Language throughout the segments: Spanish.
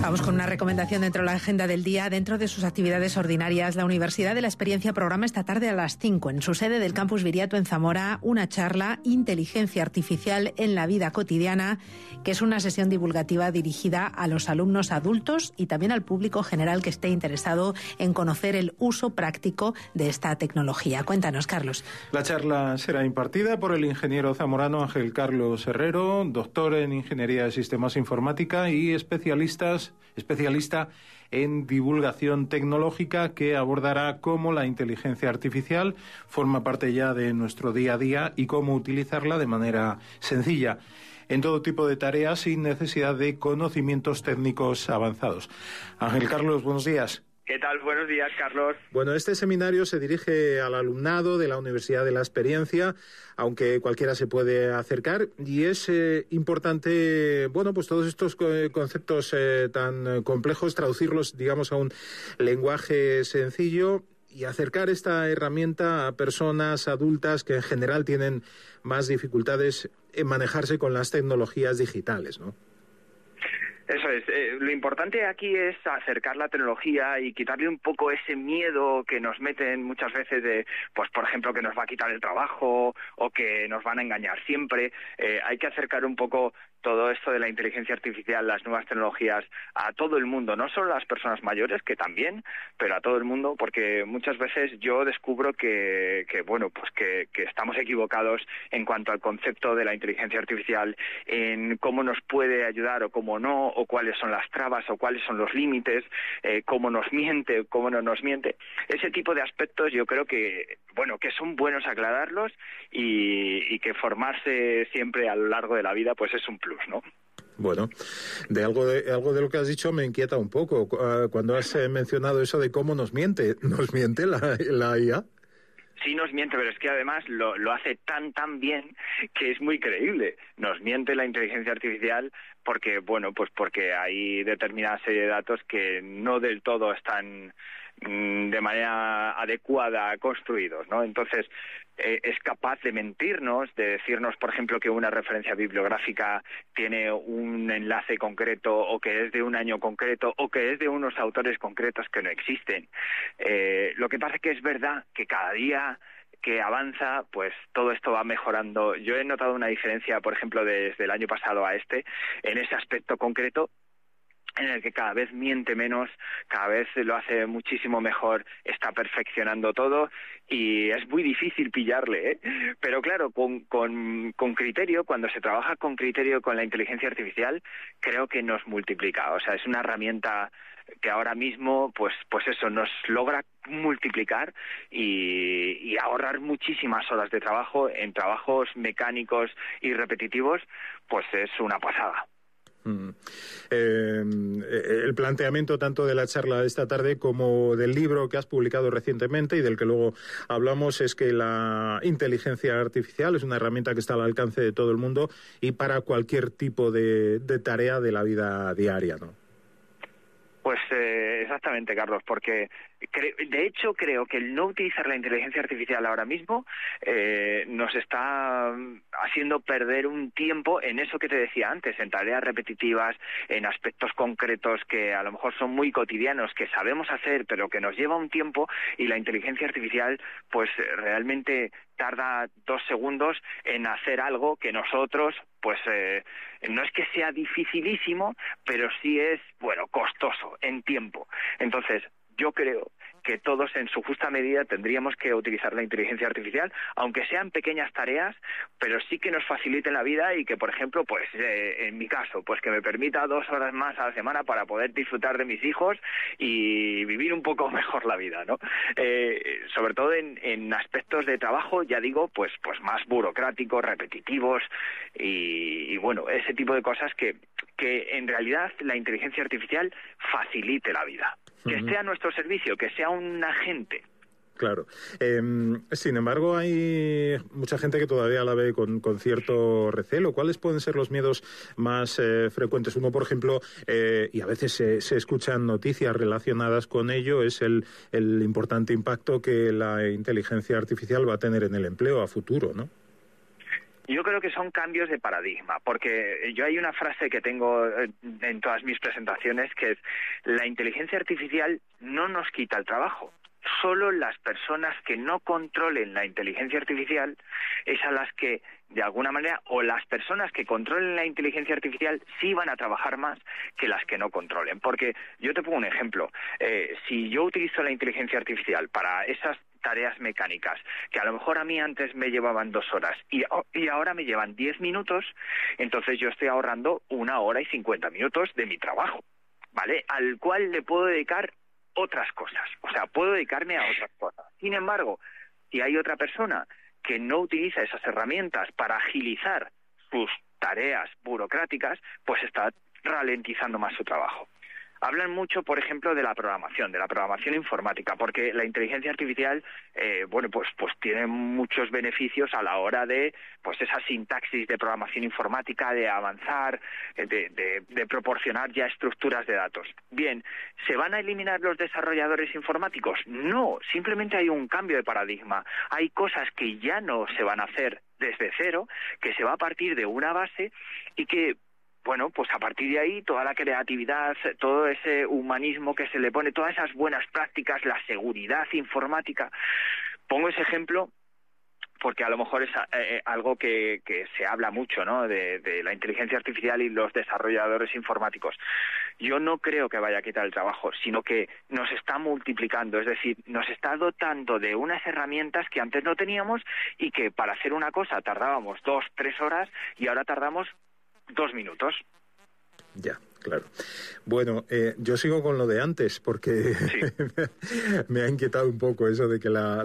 Vamos con una recomendación dentro de la agenda del día. Dentro de sus actividades ordinarias, la Universidad de la Experiencia programa esta tarde a las 5 en su sede del Campus Viriato en Zamora una charla Inteligencia Artificial en la vida cotidiana, que es una sesión divulgativa dirigida a los alumnos adultos y también al público general que esté interesado en conocer el uso práctico de esta tecnología. Cuéntanos, Carlos. La charla será impartida por el ingeniero zamorano Ángel Carlos Herrero, doctor en Ingeniería de Sistemas Informática y especialista en divulgación tecnológica, que abordará cómo la inteligencia artificial forma parte ya de nuestro día a día y cómo utilizarla de manera sencilla en todo tipo de tareas sin necesidad de conocimientos técnicos avanzados. Ángel Carlos, buenos días. ¿Qué tal? Buenos días, Carlos. Bueno, este seminario se dirige al alumnado de la Universidad de la Experiencia, aunque cualquiera se puede acercar, y es importante, bueno, pues todos estos conceptos tan complejos, traducirlos, digamos, a un lenguaje sencillo y acercar esta herramienta a personas adultas que en general tienen más dificultades en manejarse con las tecnologías digitales, ¿no? Eso es. Lo importante aquí es acercar la tecnología y quitarle un poco ese miedo que nos meten muchas veces de, pues por ejemplo, que nos va a quitar el trabajo o que nos van a engañar siempre. Hay que acercar un poco todo esto de la inteligencia artificial, las nuevas tecnologías, a todo el mundo, no solo a las personas mayores, que también, pero a todo el mundo, porque muchas veces yo descubro que estamos equivocados en cuanto al concepto de la inteligencia artificial, en cómo nos puede ayudar o cómo no, o cuáles son las trabas o cuáles son los límites, cómo nos miente o cómo no nos miente. Ese tipo de aspectos yo creo que son buenos aclararlos y que formarse siempre a lo largo de la vida pues es un plus, ¿no? Bueno, de algo de lo que has dicho me inquieta un poco. Cuando has mencionado eso de cómo nos miente la IA. Sí nos miente, pero es que además lo hace tan bien que es muy creíble. Nos miente la inteligencia artificial porque hay determinada serie de datos que no del todo están de manera adecuada construidos, ¿no? Entonces, es capaz de mentirnos, de decirnos, por ejemplo, que una referencia bibliográfica tiene un enlace concreto o que es de un año concreto o que es de unos autores concretos que no existen. Lo que pasa es que es verdad que cada día que avanza, pues todo esto va mejorando. Yo he notado una diferencia, por ejemplo, desde el año pasado a en ese aspecto concreto, en el que cada vez miente menos, cada vez lo hace muchísimo mejor, está perfeccionando todo y es muy difícil pillarle, ¿eh? Pero claro, con criterio, cuando se trabaja con criterio con la inteligencia artificial, creo que nos multiplica. O sea, es una herramienta que ahora mismo, pues eso, nos logra multiplicar y ahorrar muchísimas horas de trabajo en trabajos mecánicos y repetitivos, pues es una pasada. El planteamiento tanto de la charla de esta tarde como del libro que has publicado recientemente y del que luego hablamos es que la inteligencia artificial es una herramienta que está al alcance de todo el mundo y para cualquier tipo de tarea de la vida diaria, ¿no? Pues exactamente, Carlos, porque de hecho creo que el no utilizar la inteligencia artificial ahora mismo nos está haciendo perder un tiempo en eso que te decía antes, en tareas repetitivas, en aspectos concretos que a lo mejor son muy cotidianos, que sabemos hacer, pero que nos lleva un tiempo, y la inteligencia artificial pues realmente tarda 2 segundos en hacer algo que nosotros, pues no es que sea dificilísimo, pero sí es, costoso en tiempo. Entonces, yo creo que todos en su justa medida tendríamos que utilizar la inteligencia artificial, aunque sean pequeñas tareas, pero sí que nos faciliten la vida y que, por ejemplo, pues en mi caso, pues que me permita 2 horas más a la semana para poder disfrutar de mis hijos y vivir un poco mejor la vida, ¿no? Sobre todo en aspectos de trabajo, ya digo, pues más burocráticos, repetitivos y ese tipo de cosas que en realidad la inteligencia artificial facilite la vida. Que esté a nuestro servicio, que sea un agente. Claro. Sin embargo, hay mucha gente que todavía la ve con cierto recelo. ¿Cuáles pueden ser los miedos más frecuentes? Uno, por ejemplo, y a veces se escuchan noticias relacionadas con ello, es el importante impacto que la inteligencia artificial va a tener en el empleo a futuro, ¿no? Yo creo que son cambios de paradigma, porque yo hay una frase que tengo en todas mis presentaciones que es: la inteligencia artificial no nos quita el trabajo. Solo las personas que no controlen la inteligencia artificial es a las que, de alguna manera, o las personas que controlen la inteligencia artificial sí van a trabajar más que las que no controlen. Porque yo te pongo un ejemplo. Si yo utilizo la inteligencia artificial para esas tareas mecánicas, que a lo mejor a mí antes me llevaban 2 horas y ahora me llevan 10 minutos, entonces yo estoy ahorrando 1 hora y 50 minutos de mi trabajo, ¿vale? Al cual le puedo dedicar otras cosas, o sea, puedo dedicarme a otras cosas. Sin embargo, si hay otra persona que no utiliza esas herramientas para agilizar sus tareas burocráticas, pues está ralentizando más su trabajo. Hablan mucho, por ejemplo, de la programación informática, porque la inteligencia artificial, pues tiene muchos beneficios a la hora de, pues esa sintaxis de programación informática, de avanzar, de proporcionar ya estructuras de datos. Bien, ¿se van a eliminar los desarrolladores informáticos? No, simplemente hay un cambio de paradigma. Hay cosas que ya no se van a hacer desde cero, que se va a partir de una base y que, bueno, pues a partir de ahí toda la creatividad, todo ese humanismo que se le pone, todas esas buenas prácticas, la seguridad informática. Pongo ese ejemplo porque a lo mejor es algo que se habla mucho, ¿no?, de la inteligencia artificial y los desarrolladores informáticos. Yo no creo que vaya a quitar el trabajo, sino que nos está multiplicando, es decir, nos está dotando de unas herramientas que antes no teníamos y que para hacer una cosa tardábamos 2-3 horas y ahora tardamos 2 minutos. Ya, claro. Bueno, yo sigo con lo de antes porque sí. Me ha inquietado un poco eso de que la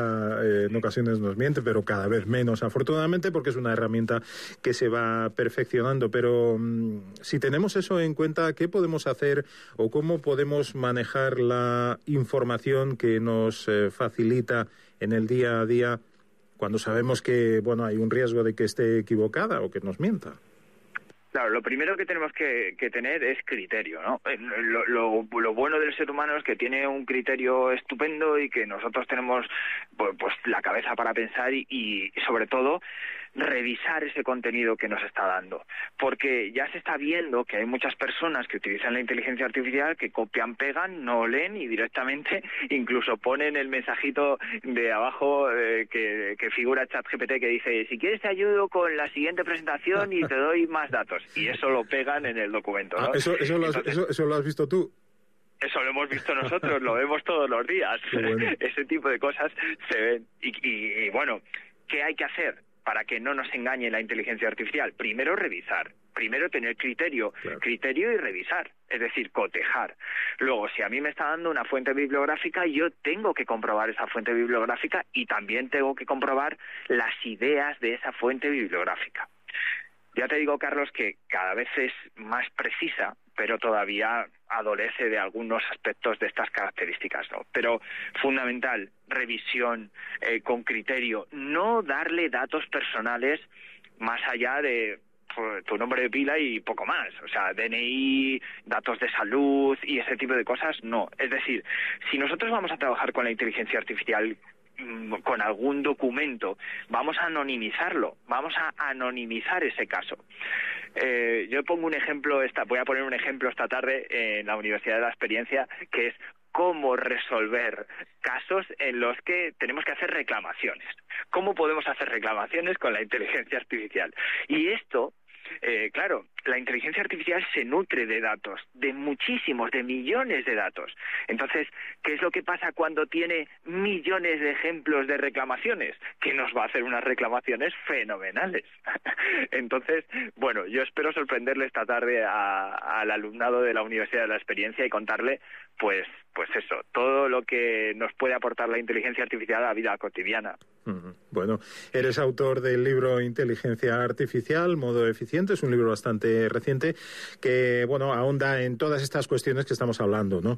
IA en ocasiones nos miente, pero cada vez menos, afortunadamente, porque es una herramienta que se va perfeccionando. Pero si tenemos eso en cuenta, ¿qué podemos hacer o cómo podemos manejar la información que nos facilita en el día a día cuando sabemos que, bueno, hay un riesgo de que esté equivocada o que nos mienta? Claro, lo primero que tenemos que tener es criterio, ¿no? Lo bueno del ser humano es que tiene un criterio estupendo y que nosotros tenemos pues la cabeza para pensar y sobre todo revisar ese contenido que nos está dando. Porque ya se está viendo que hay muchas personas que utilizan la inteligencia artificial que copian, pegan, no leen y directamente incluso ponen el mensajito de abajo que figura ChatGPT que dice: si quieres te ayudo con la siguiente presentación y te doy más datos. Y eso lo pegan en el documento, ¿no? ¿Eso lo has visto tú? Eso lo hemos visto nosotros, lo vemos todos los días. Bueno. Ese tipo de cosas se ven. Y bueno, ¿qué hay que hacer para que no nos engañe la inteligencia artificial? Primero, revisar. Primero, tener criterio. Claro. Criterio y revisar. Es decir, cotejar. Luego, si a mí me está dando una fuente bibliográfica, yo tengo que comprobar esa fuente bibliográfica y también tengo que comprobar las ideas de esa fuente bibliográfica. Ya te digo, Carlos, que cada vez es más precisa, pero todavía adolece de algunos aspectos de estas características, ¿no? Pero fundamental, revisión, con criterio, no darle datos personales más allá de tu nombre de pila y poco más. O sea, DNI, datos de salud y ese tipo de cosas, no. Es decir, si nosotros vamos a trabajar con la inteligencia artificial con algún documento, vamos a anonimizarlo, vamos a anonimizar ese caso. Yo pongo un ejemplo, voy a poner un ejemplo esta tarde en la Universidad de la Experiencia, que es cómo resolver casos en los que tenemos que hacer reclamaciones. ¿Cómo podemos hacer reclamaciones con la inteligencia artificial? Y esto, claro, la inteligencia artificial se nutre de datos, de muchísimos, de millones de datos. Entonces, ¿qué es lo que pasa cuando tiene millones de ejemplos de reclamaciones? Que nos va a hacer unas reclamaciones fenomenales. Entonces, bueno, yo espero sorprenderle esta tarde al alumnado de la Universidad de la Experiencia y contarle, pues eso, todo lo que nos puede aportar la inteligencia artificial a la vida cotidiana. Bueno, eres autor del libro Inteligencia Artificial, Modo Eficiente, es un libro bastante reciente que, bueno, ahonda en todas estas cuestiones que estamos hablando, ¿no?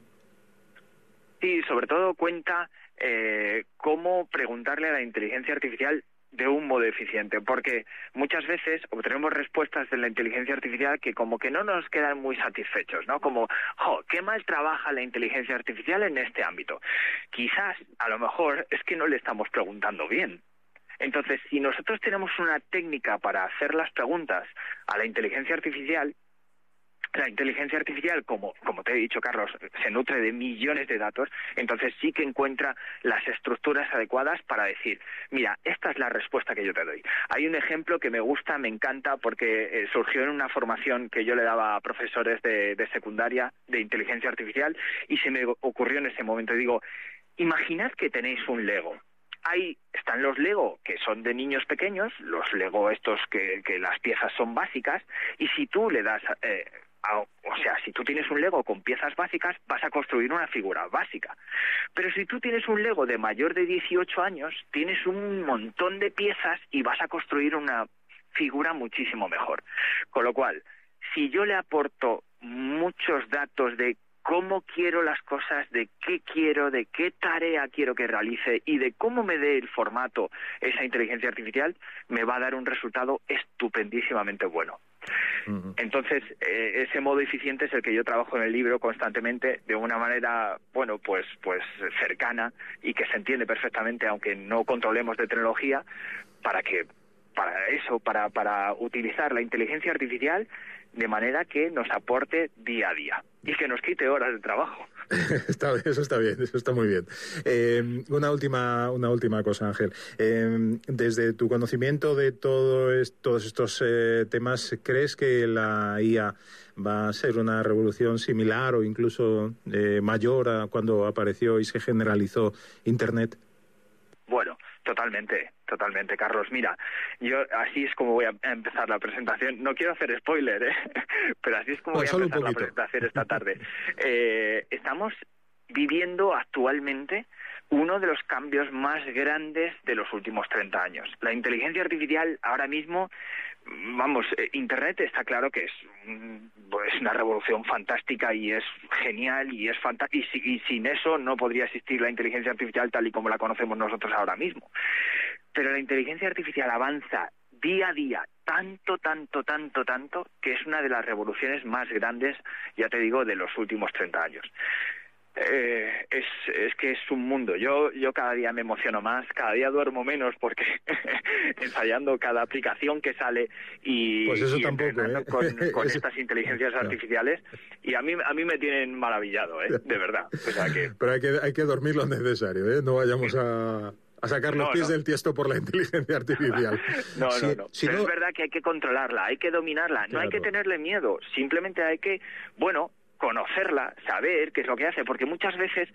Sí, sobre todo cuenta cómo preguntarle a la inteligencia artificial de un modo eficiente, porque muchas veces obtenemos respuestas de la inteligencia artificial que como que no nos quedan muy satisfechos, ¿no? Como, qué mal trabaja la inteligencia artificial en este ámbito. Quizás, a lo mejor, es que no le estamos preguntando bien. Entonces, si nosotros tenemos una técnica para hacer las preguntas a la inteligencia artificial, como te he dicho, Carlos, se nutre de millones de datos, entonces sí que encuentra las estructuras adecuadas para decir, mira, esta es la respuesta que yo te doy. Hay un ejemplo que me gusta, me encanta, porque surgió en una formación que yo le daba a profesores de secundaria de inteligencia artificial y se me ocurrió en ese momento. Digo, imaginad que tenéis un Lego. Ahí están los Lego, que son de niños pequeños, los Lego estos que las piezas son básicas, y si tú le das... si tú tienes un Lego con piezas básicas, vas a construir una figura básica. Pero si tú tienes un Lego de mayor de 18 años, tienes un montón de piezas y vas a construir una figura muchísimo mejor. Con lo cual, si yo le aporto muchos datos de cómo quiero las cosas, de qué quiero, de qué tarea quiero que realice y de cómo me dé el formato esa inteligencia artificial, me va a dar un resultado estupendísimamente bueno. Entonces, ese modo eficiente es el que yo trabajo en el libro constantemente, de una manera, pues cercana y que se entiende perfectamente, aunque no controlemos de tecnología, para utilizar la inteligencia artificial de manera que nos aporte día a día y que nos quite horas de trabajo. Eso está bien, eso está muy bien. Una última cosa, Ángel. Desde tu conocimiento de todos estos temas, ¿crees que la IA va a ser una revolución similar o incluso mayor a cuando apareció y se generalizó Internet? Bueno, totalmente, Carlos. Mira, yo así es como voy a empezar la presentación. No quiero hacer spoiler, pero así es como voy a empezar la presentación esta tarde. Estamos viviendo actualmente uno de los cambios más grandes de los últimos 30 años. La inteligencia artificial ahora mismo, Internet está claro que es una revolución fantástica y es genial y es fantástico, y sin eso no podría existir la inteligencia artificial tal y como la conocemos nosotros ahora mismo. Pero la inteligencia artificial avanza día a día tanto, que es una de las revoluciones más grandes, ya te digo, de los últimos 30 años. Es que es un mundo. Yo cada día me emociono más, cada día duermo menos porque ensayando cada aplicación que sale y entrenando con estas inteligencias artificiales, y a mí me tienen maravillado, de verdad. O sea que... Pero hay que dormir lo necesario, no vayamos a sacar los pies del tiesto por la inteligencia artificial. No. Pero es verdad que hay que controlarla, hay que dominarla, no hay que tenerle miedo, simplemente hay que, conocerla, saber qué es lo que hace, porque muchas veces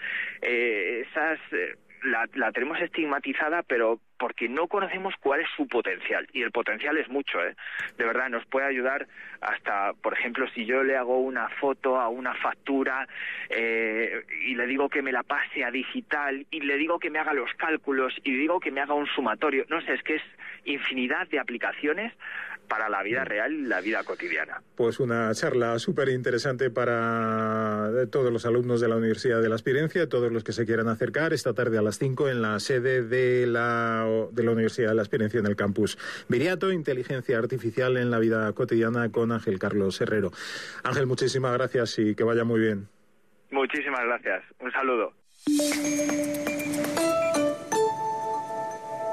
la tenemos estigmatizada, pero porque no conocemos cuál es su potencial, y el potencial es mucho, de verdad, nos puede ayudar hasta, por ejemplo, si yo le hago una foto a una factura y le digo que me la pase a digital, y le digo que me haga los cálculos, y le digo que me haga un sumatorio, no sé, es que es infinidad de aplicaciones para la vida real y la vida cotidiana. Pues una charla súper interesante para todos los alumnos de la Universidad de la Experiencia, todos los que se quieran acercar, esta tarde a las 5 en la sede de la Universidad de la Experiencia en el campus Viriato, Inteligencia Artificial en la vida cotidiana, con Ángel Carlos Herrero. Ángel, muchísimas gracias y que vaya muy bien. Muchísimas gracias. Un saludo.